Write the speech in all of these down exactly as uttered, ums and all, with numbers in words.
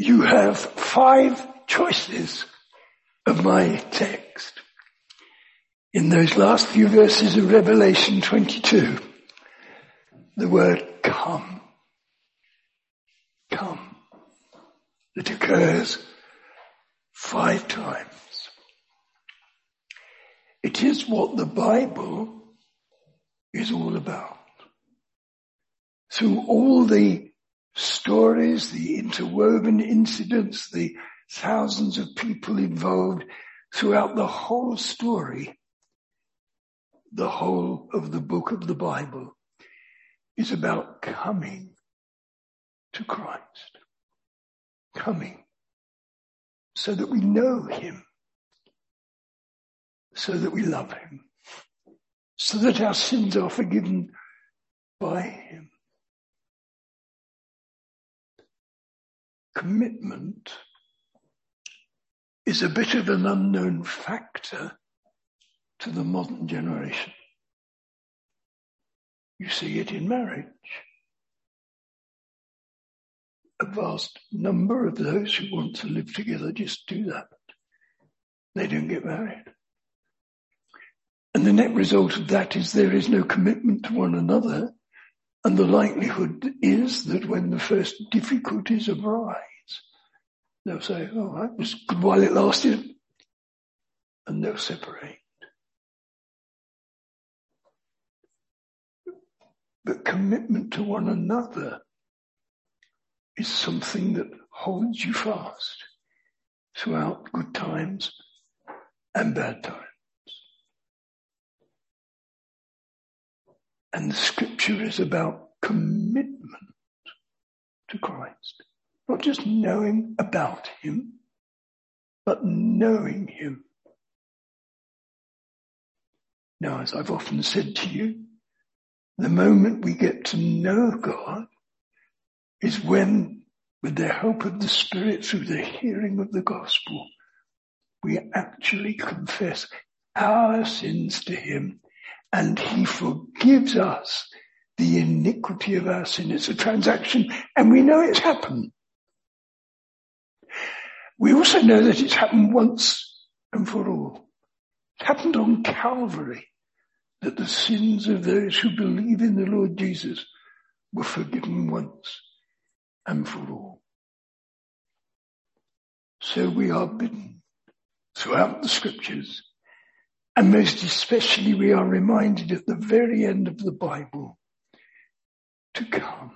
you have five choices of my text. In those last few verses of Revelation twenty-two, the word come, come, that occurs five times. It is what the Bible is all about. Through all the stories, the interwoven incidents, the thousands of people involved, throughout the whole story, the whole of the book of the Bible is about coming to Christ. Coming so that we know him, so that we love him, so that our sins are forgiven by him. Commitment is a bit of an unknown factor to the modern generation. You see it in marriage. A vast number of those who want to live together just do that. They don't get married. And the net result of that is there is no commitment to one another, and the likelihood is that when the first difficulties arise, they'll say, oh, that was good while it lasted, and they'll separate. But commitment to one another is something that holds you fast throughout good times and bad times. And the scripture is about commitment to Christ. Not just knowing about him, but knowing him. Now, as I've often said to you, the moment we get to know God is when, with the help of the Spirit through the hearing of the gospel, we actually confess our sins to him, and he forgives us the iniquity of our sin. It's a transaction, and we know it's happened. We also know that it's happened once and for all. It happened on Calvary, that the sins of those who believe in the Lord Jesus were forgiven once and for all. So we are bidden throughout the scriptures, and most especially we are reminded at the very end of the Bible to come.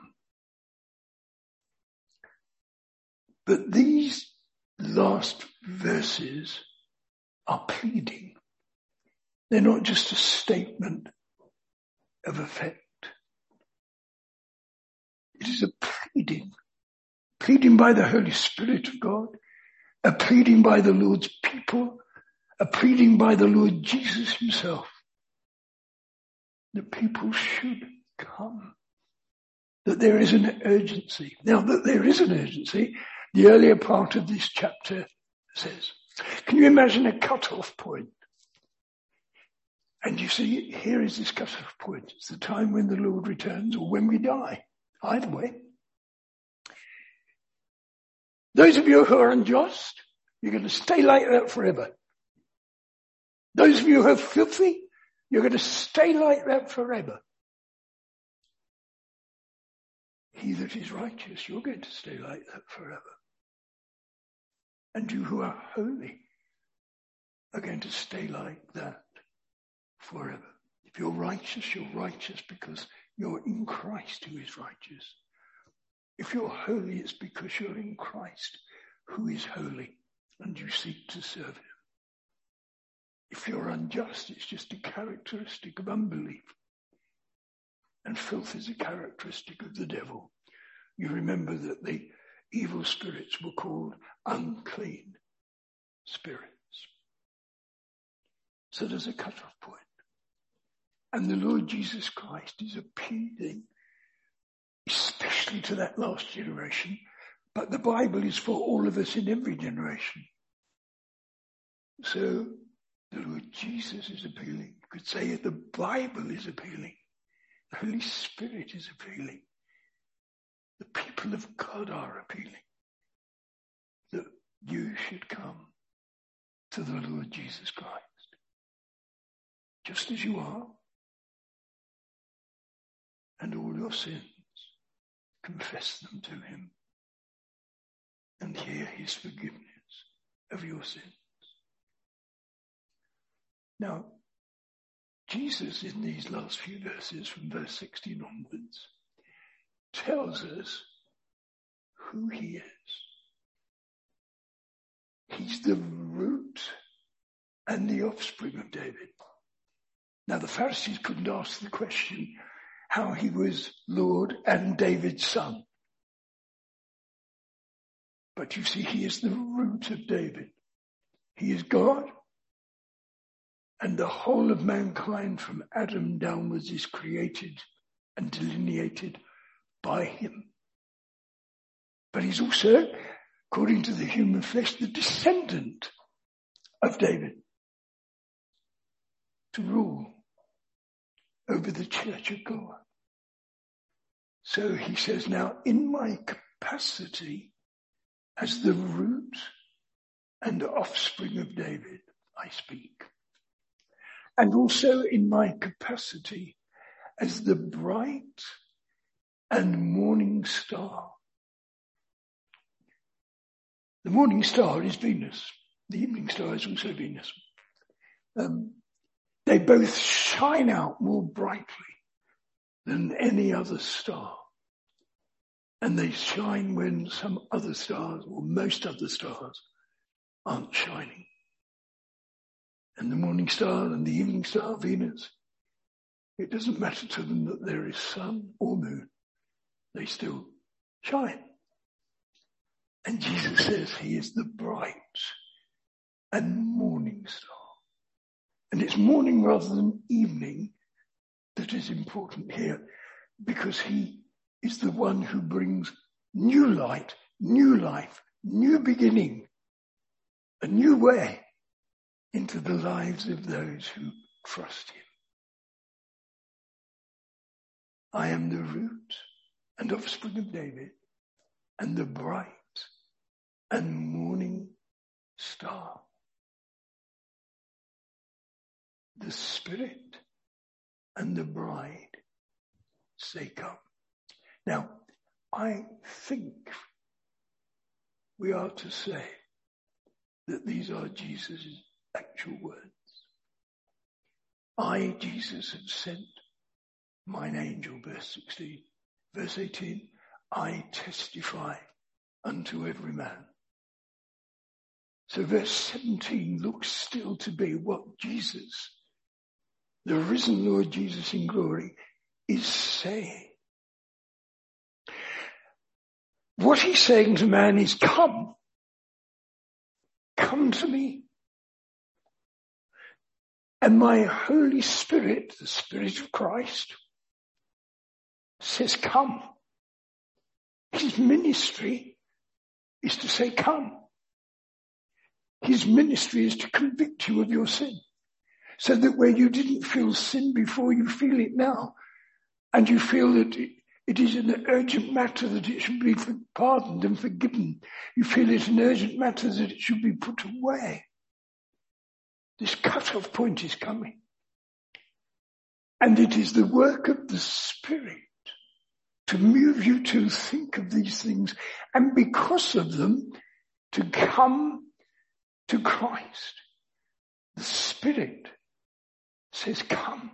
But these last verses are pleading. They're not just a statement of effect. It is a pleading, pleading by the Holy Spirit of God, a pleading by the Lord's people, a pleading by the Lord Jesus himself. The people should come. That there is an urgency. Now that there is an urgency, the earlier part of this chapter says, can you imagine a cut-off point? And you see, here is this cut-off point. It's the time when the Lord returns or when we die. Either way. Those of you who are unjust, you're going to stay like that forever. Those of you who are filthy, you're going to stay like that forever. He that is righteous, you're going to stay like that forever. And you who are holy are going to stay like that forever. If you're righteous, you're righteous because you're in Christ who is righteous. If you're holy, it's because you're in Christ who is holy and you seek to serve him. If you're unjust, it's just a characteristic of unbelief. And filth is a characteristic of the devil. You remember that the evil spirits were called unclean spirits. So there's a cut-off point. And the Lord Jesus Christ is appealing, especially to that last generation, but the Bible is for all of us in every generation. So the Lord Jesus is appealing. You could say the Bible is appealing. The Holy Spirit is appealing. The people of God are appealing. you should come to the Lord Jesus Christ, just as you are, and all your sins, confess them to him, and hear his forgiveness of your sins. Now, Jesus, in these last few verses from verse sixteen onwards, tells us who he is. He's the root and the offspring of David. Now, the Pharisees couldn't ask the question how he was Lord and David's son. But you see, he is the root of David. He is God, and the whole of mankind from Adam downwards is created and delineated by him. But he's also, according to the human flesh, the descendant of David to rule over the church of God. So he says, now in my capacity as the root and offspring of David, I speak. And also in my capacity as the bright and morning star. The morning star is Venus. The evening star is also Venus. Um, they both shine out more brightly than any other star. And they shine when some other stars, or most other stars, aren't shining. And the morning star and the evening star, Venus, it doesn't matter to them that there is sun or moon. They still shine. And Jesus says he is the bright and morning star. And it's morning rather than evening that is important here, because he is the one who brings new light, new life, new beginning, a new way into the lives of those who trust him. I am the root and offspring of David and the bright and morning star. The Spirit and the bride say, come. Now, I think we are to say that these are Jesus' actual words. I, Jesus, have sent mine angel, verse sixteen. Verse eighteen, I testify unto every man. So verse seventeen looks still to be what Jesus, the risen Lord Jesus in glory, is saying. What he's saying to man is, come. Come to me. And my Holy Spirit, the Spirit of Christ, says, come. His ministry is to say, come. His ministry is to convict you of your sin, so that where you didn't feel sin before, you feel it now. And you feel that it, it is an urgent matter that it should be pardoned and forgiven. You feel it an urgent matter that it should be put away. This cut-off point is coming. And it is the work of the Spirit to move you to think of these things, and because of them, to come to Christ. The Spirit says, come.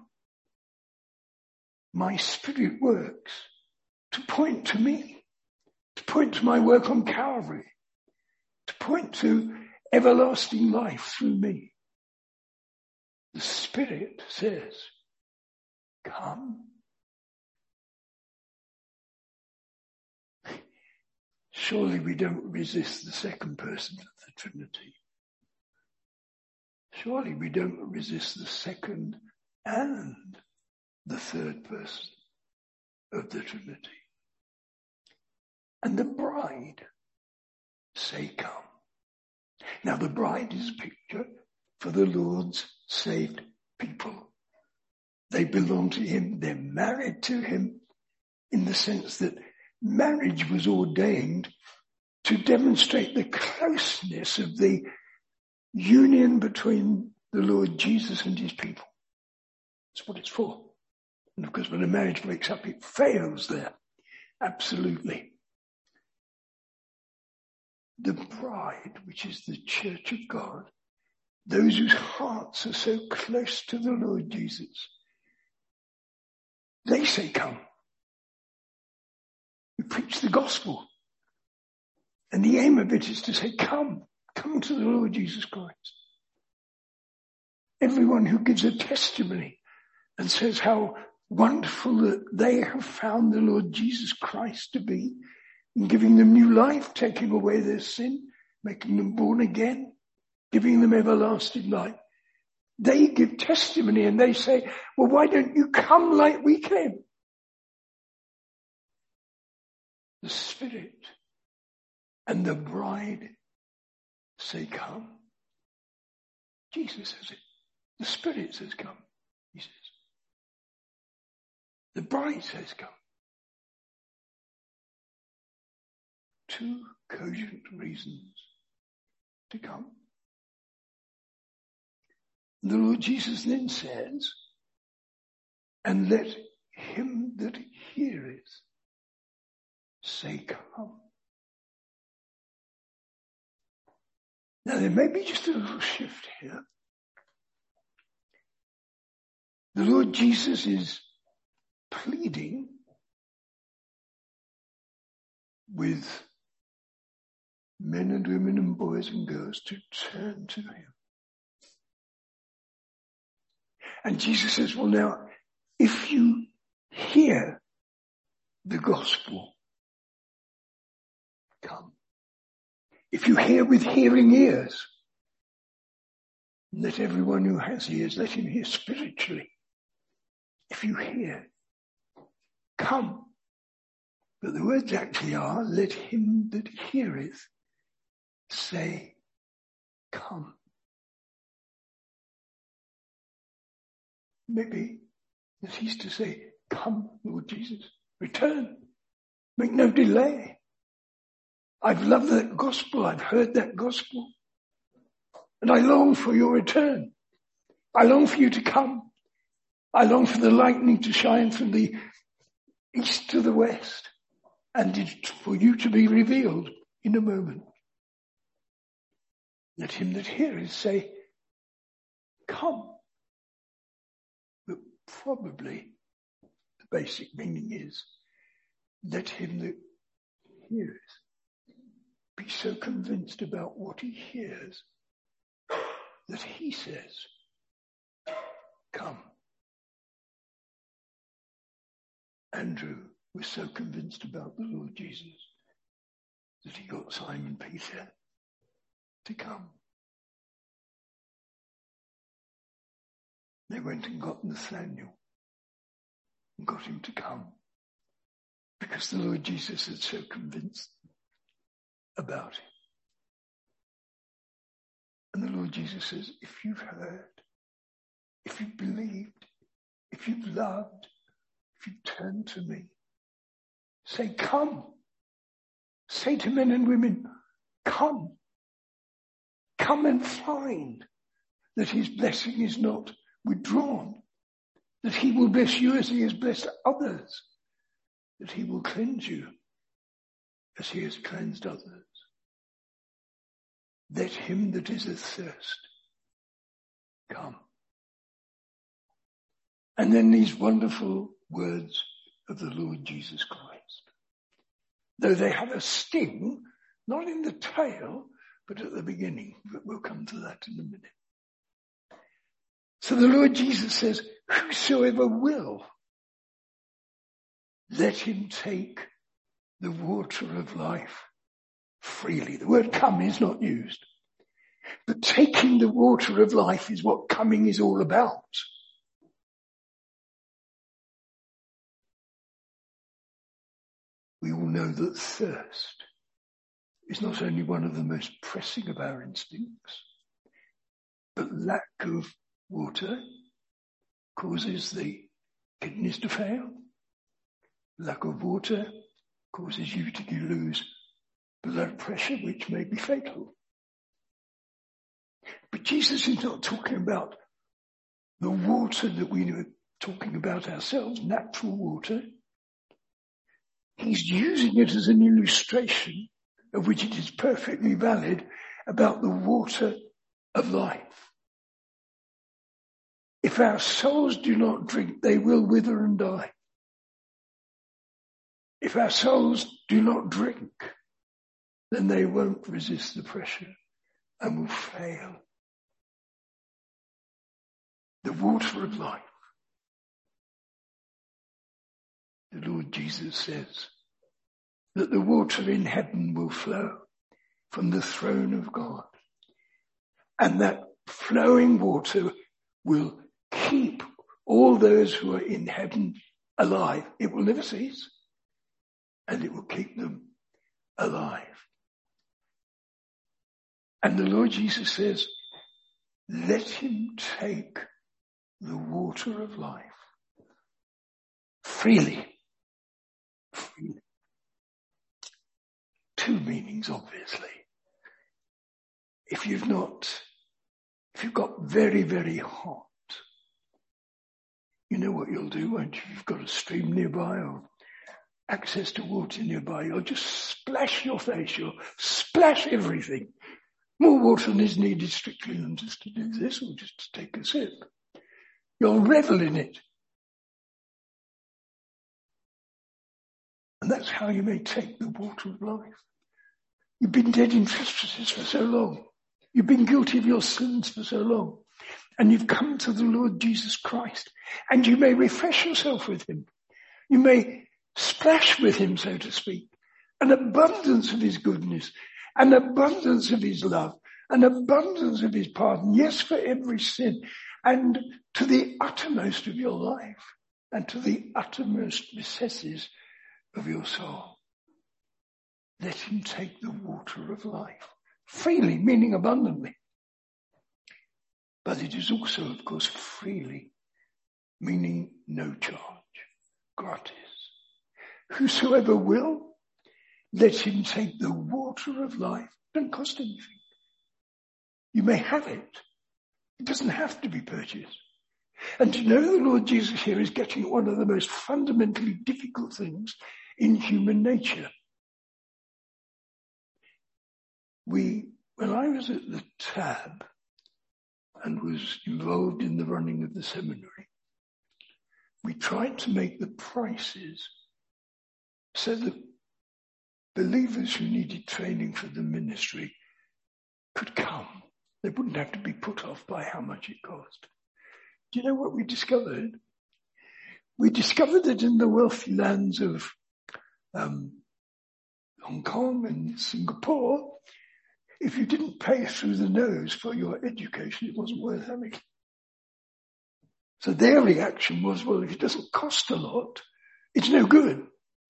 My Spirit works to point to me, to point to my work on Calvary, to point to everlasting life through me. The Spirit says, come. Surely we don't resist the second person of the Trinity. Surely we don't resist the second and the third person of the Trinity. And the bride say, come. Now the bride is a picture for the Lord's saved people. They belong to him. They're married to him in the sense that marriage was ordained to demonstrate the closeness of the union between the Lord Jesus and his people. That's what it's for. And of course, when a marriage breaks up, it fails there. Absolutely. The bride, which is the church of God, those whose hearts are so close to the Lord Jesus, they say, come. We preach the gospel. And the aim of it is to say, come, come to the Lord Jesus Christ. Everyone who gives a testimony and says how wonderful that they have found the Lord Jesus Christ to be, and giving them new life, taking away their sin, making them born again, giving them everlasting life. They give testimony and they say, well, why don't you come like we came? The Spirit and the bride say, come. Jesus says it. The Spirit says, come, he says. The bride says, come. Two cogent reasons to come. The Lord Jesus then says, and let him that heareth say, come. Now there may be just a little shift here. The Lord Jesus is pleading with men and women and boys and girls to turn to him. And Jesus says, well now, if you hear the gospel, come. If you hear with hearing ears, let everyone who has ears, let him hear spiritually. If you hear, come. But the words actually are, let him that heareth say, come. Maybe that he's to say, come, Lord Jesus, return. Make no delay. I've loved that gospel. I've heard that gospel. And I long for your return. I long for you to come. I long for the lightning to shine from the east to the west and for you to be revealed in a moment. Let him that heareth say, come. But probably the basic meaning is, let him that heareth be so convinced about what he hears that he says, come. Andrew was so convinced about the Lord Jesus that he got Simon Peter to come. They went and got Nathaniel and got him to come because the Lord Jesus had so convinced about it. And the Lord Jesus says, if you've heard, if you've believed, if you've loved, if you turn to me, say, come. Say to men and women, come. Come and find that his blessing is not withdrawn, that he will bless you as he has blessed others, that he will cleanse you as he has cleansed others. Let him that is athirst come. And then these wonderful words of the Lord Jesus Christ. Though they have a sting, not in the tail, but at the beginning. But we'll come to that in a minute. So the Lord Jesus says, whosoever will, let him take the water of life freely. The word come is not used. But taking the water of life is what coming is all about. We all know that thirst is not only one of the most pressing of our instincts, but lack of water causes the kidneys to fail. Lack of water causes you to lose blood pressure, which may be fatal. But Jesus is not talking about the water that we were talking about ourselves, natural water. He's using it as an illustration, of which it is perfectly valid, about the water of life. If our souls do not drink, they will wither and die. If our souls do not drink, then they won't resist the pressure and will fail. The water of life. The Lord Jesus says that the water in heaven will flow from the throne of God. And that flowing water will keep all those who are in heaven alive. It will never cease. And it will keep them alive. And the Lord Jesus says, let him take the water of life freely. Freely. Two meanings, obviously. If you've not, if you've got very, very hot, you know what you'll do, won't you? You've got a stream nearby or access to water nearby. You'll just splash your face. You'll splash everything. More water than is needed strictly than just to do this or just to take a sip. You'll revel in it. And that's how you may take the water of life. You've been dead in trespasses for so long. You've been guilty of your sins for so long. And you've come to the Lord Jesus Christ. And you may refresh yourself with him. You may splash with him, so to speak. An abundance of his goodness. An abundance of his love. An abundance of his pardon. Yes, for every sin. And to the uttermost of your life. And to the uttermost recesses of your soul. Let him take the water of life. Freely, meaning abundantly. But it is also, of course, freely, meaning no charge. Gratis. Whosoever will, let him take the water of life. It doesn't cost anything. You may have it. It doesn't have to be purchased. And to know the Lord Jesus here is getting at one of the most fundamentally difficult things in human nature. We, when I was at the Tab and was involved in the running of the seminary, we tried to make the prices so that believers who needed training for the ministry could come. They wouldn't have to be put off by how much it cost. Do you know what we discovered? We discovered that in the wealthy lands of um, Hong Kong and Singapore, if you didn't pay through the nose for your education, it wasn't worth having. So their reaction was, well, if it doesn't cost a lot, it's no good.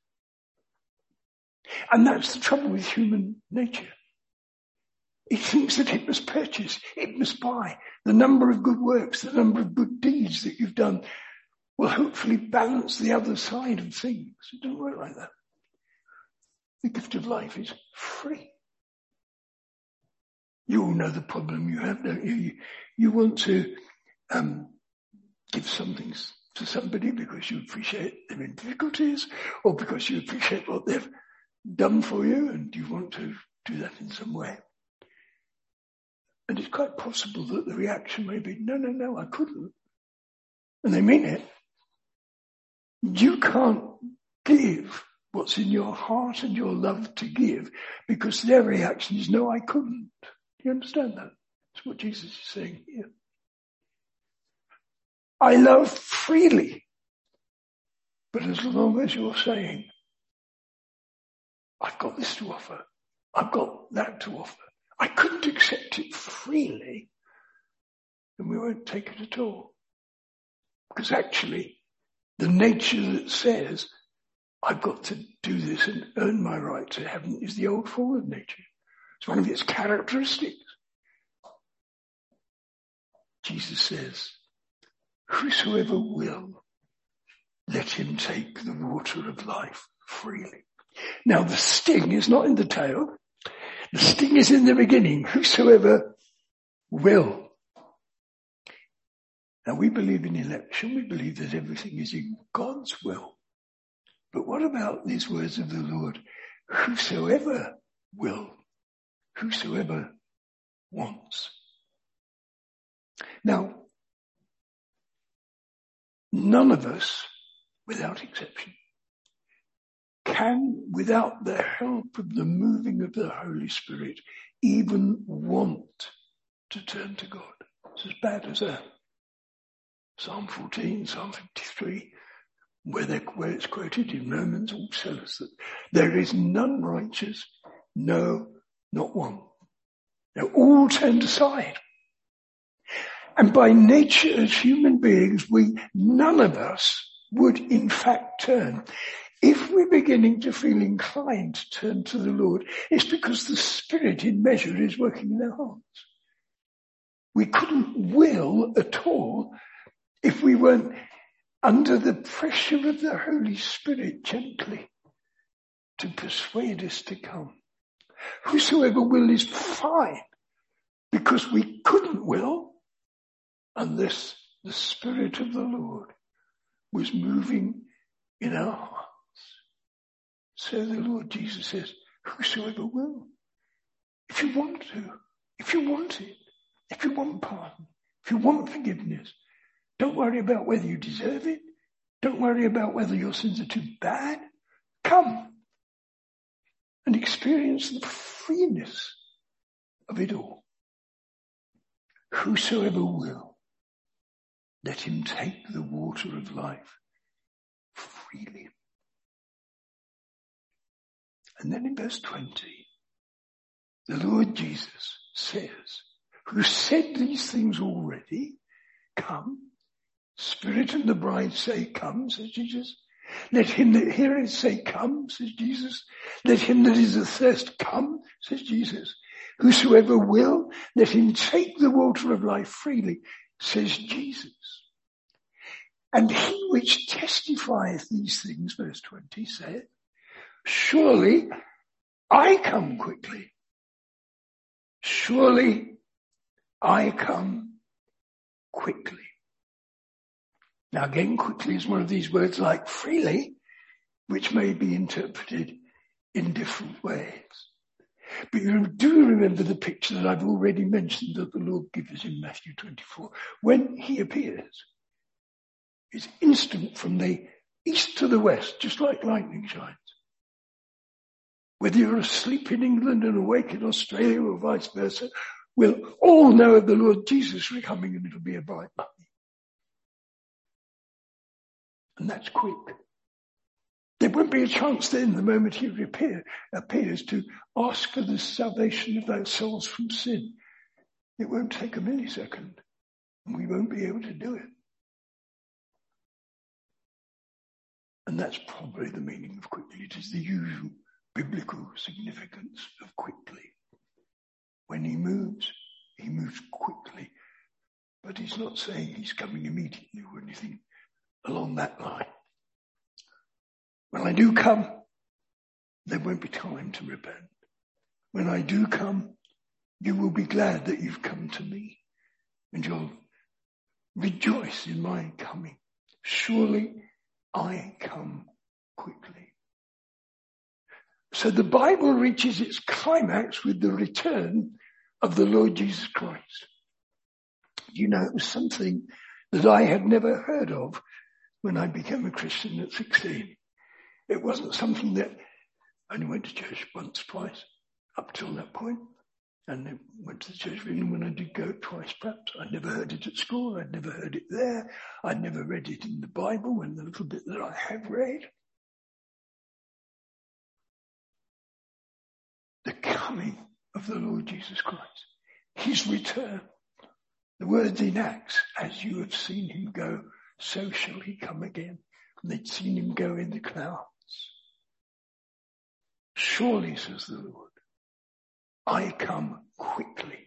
And that's the trouble with human nature. It thinks that it must purchase, it must buy. The number of good works, the number of good deeds that you've done will hopefully balance the other side of things. It doesn't work like that. The gift of life is free. You all know the problem you have, don't you? You, you want to um, give something to somebody because you appreciate them in difficulties, or because you appreciate what they've done for you and you want to do that in some way. And it's quite possible that the reaction may be, no, no, no, I couldn't. And they mean it. You can't give what's in your heart and your love to give because their reaction is, no, I couldn't. Do you understand that? That's what Jesus is saying here. I love freely. But as long as you're saying, I've got this to offer, I've got that to offer, I couldn't accept it freely, then we won't take it at all. Because actually, the nature that says, I've got to do this and earn my right to heaven is the old fallen nature. It's one of its characteristics. Jesus says, whosoever will, let him take the water of life freely. Now the sting is not in the tail. The sting is in the beginning. Whosoever will. Now we believe in election. We believe that everything is in God's will. But what about these words of the Lord? Whosoever will. Whosoever wants. Now, none of us, without exception, can, without the help of the moving of the Holy Spirit, even want to turn to God. It's as bad as that. Psalm fourteen, Psalm fifty-three, where, where it's quoted in Romans, all tell us that there is none righteous, no, not one. They're all turned aside. And by nature as human beings, we, none of us would in fact turn. If we're beginning to feel inclined to turn to the Lord, it's because the Spirit in measure is working in our hearts. We couldn't will at all if we weren't under the pressure of the Holy Spirit gently to persuade us to come. Whosoever will is fine, because we couldn't will unless the Spirit of the Lord was moving in our hearts. So the Lord Jesus says, whosoever will. If you want to, if you want it, if you want pardon, if you want forgiveness, don't worry about whether you deserve it. Don't worry about whether your sins are too bad. Come and experience the freeness of it all. Whosoever will, let him take the water of life freely. And then in verse twenty, the Lord Jesus says, who said these things already, come. Spirit and the bride say, come, says Jesus. Let him that heareth say, come, says Jesus. Let him that is athirst come, says Jesus. Whosoever will, let him take the water of life freely, says Jesus. And he which testifieth these things, verse twenty, saith, surely I come quickly. Surely I come quickly. Now again, quickly is one of these words like freely, which may be interpreted in different ways. But you do remember the picture that I've already mentioned that the Lord gives us in Matthew twenty-four. When he appears, it's instant from the east to the west, just like lightning shines. Whether you're asleep in England and awake in Australia or vice versa, we'll all know of the Lord Jesus coming, and it'll be a bright light. And that's quick. There won't be a chance then, the moment he reappear, appears, to ask for the salvation of our souls from sin. It won't take a millisecond, and we won't be able to do it. And that's probably the meaning of quickly. It is the usual biblical significance of quickly. When he moves, he moves quickly. But he's not saying he's coming immediately or anything along that line. When I do come, there won't be time to repent. When I do come, you will be glad that you've come to me, and you'll rejoice in my coming. Surely I come quickly. So the Bible reaches its climax with the return of the Lord Jesus Christ. You know, it was something that I had never heard of when I became a Christian at sixteen. It wasn't something that I only went to church once, twice, up till that point. And I went to the Church of England when I did go twice, perhaps. I never heard it at school. I'd never heard it there. I'd never read it in the Bible, and the little bit that I have read. The coming of the Lord Jesus Christ. His return. The words in Acts, as you have seen him go, so shall he come again. And they'd seen him go in the clouds. Surely, says the Lord, I come quickly.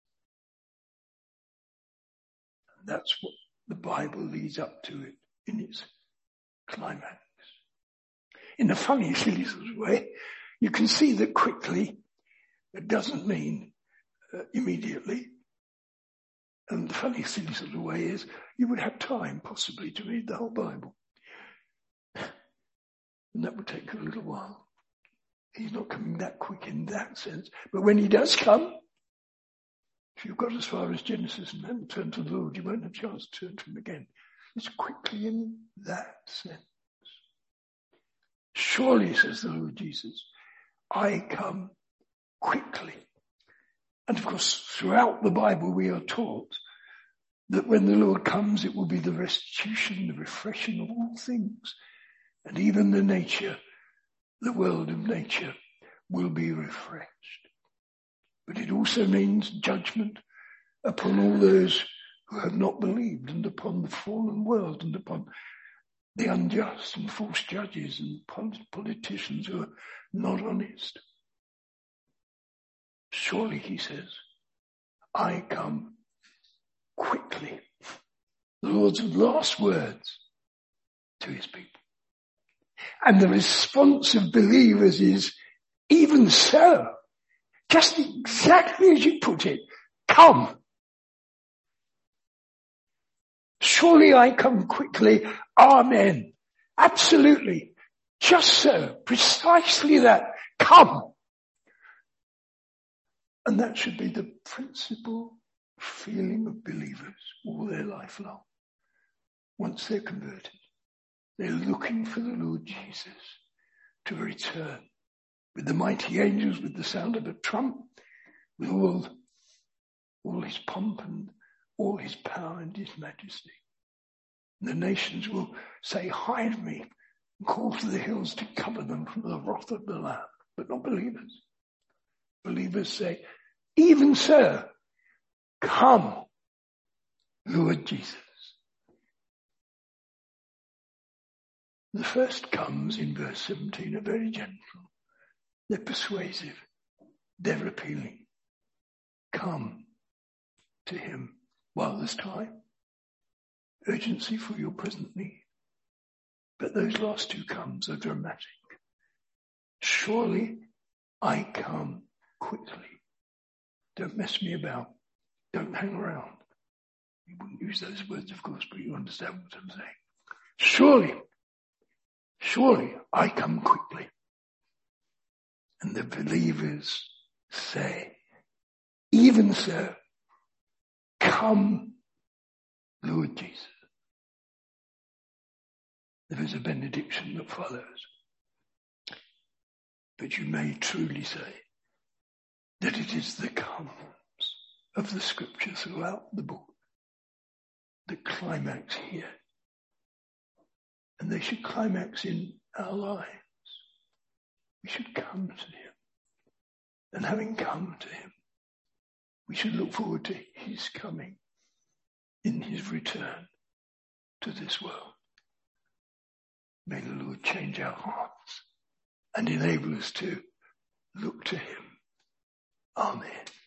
And that's what the Bible leads up to it in its climax. In a funny, silly sort of way, you can see that quickly It doesn't mean uh, immediately. And the funny silly sort of way is you would have time possibly to read the whole Bible. And that would take a little while. He's not coming that quick in that sense. But when he does come, if you've got as far as Genesis and haven't turned to the Lord, you won't have a chance to turn to him again. It's quickly in that sense. Surely, says the Lord Jesus, I come quickly. And of course, throughout the Bible we are taught that when the Lord comes, it will be the restitution, the refreshing of all things. And even the nature, the world of nature, will be refreshed. But it also means judgment upon all those who have not believed, and upon the fallen world, and upon the unjust and false judges and politicians who are not honest. Surely, he says, I come quickly. The Lord's last words to his people. And the response of believers is, even so, just exactly as you put it, come. Surely I come quickly. Amen. Absolutely. Just so. Precisely that. Come. And that should be the principal feeling of believers all their life long. Once they're converted, they're looking for the Lord Jesus to return with the mighty angels, with the sound of a trump, with all, all his pomp and all his power and his majesty. And the nations will say, hide me, and call for the hills to cover them from the wrath of the Lamb. But not believers. Believers say, even so, come, Lord Jesus. The first comes in verse seventeen are very gentle. They're persuasive. They're appealing. Come to him while there's time. Urgency for your present need. But those last two comes are dramatic. Surely I come quickly. Don't mess me about. Don't hang around. You wouldn't use those words, of course, but you understand what I'm saying. Surely, surely I come quickly. And the believers say, even so, come, Lord Jesus. There is a benediction that follows. But you may truly say that it is the comes of the scripture throughout the book that climax here. And they should climax in our lives. We should come to him. And having come to him, we should look forward to his coming in his return to this world. May the Lord change our hearts and enable us to look to him. Amen.